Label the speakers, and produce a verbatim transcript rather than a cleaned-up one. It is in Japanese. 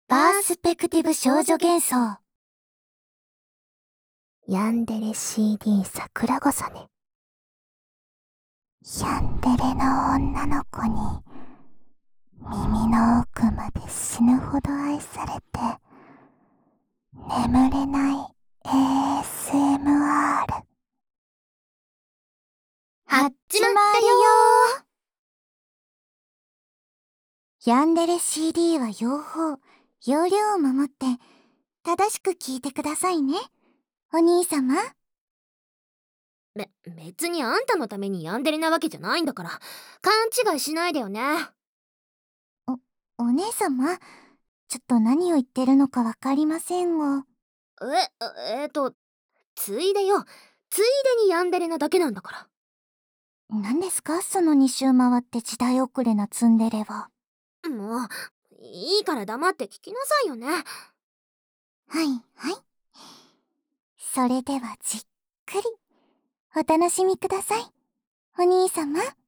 Speaker 1: パースペクティブ少女幻想。ヤンデレ シーディー 桜重ね。ヤンデレの女の子に耳の奥まで死ぬほど愛されて眠れない エーエスエムアール。
Speaker 2: はっちまったよ
Speaker 1: ー。ヤンデレ シーディー は用法、容量を守って正しく聞いてくださいね、お兄様。
Speaker 2: べ、別にあんたのためにヤンデレなわけじゃないんだから勘違いしないでよね。
Speaker 1: お、お姉様、ちょっと何を言ってるのかわかりませんが。
Speaker 2: え、えーと、ついでよ。ついでにヤンデレなだけなんだから。
Speaker 1: 何ですかその二周回って時代遅れなツンデレは。
Speaker 2: もう、いいから黙って聞きなさいよね。
Speaker 1: はいはい。それではじっくりお楽しみください、お兄様。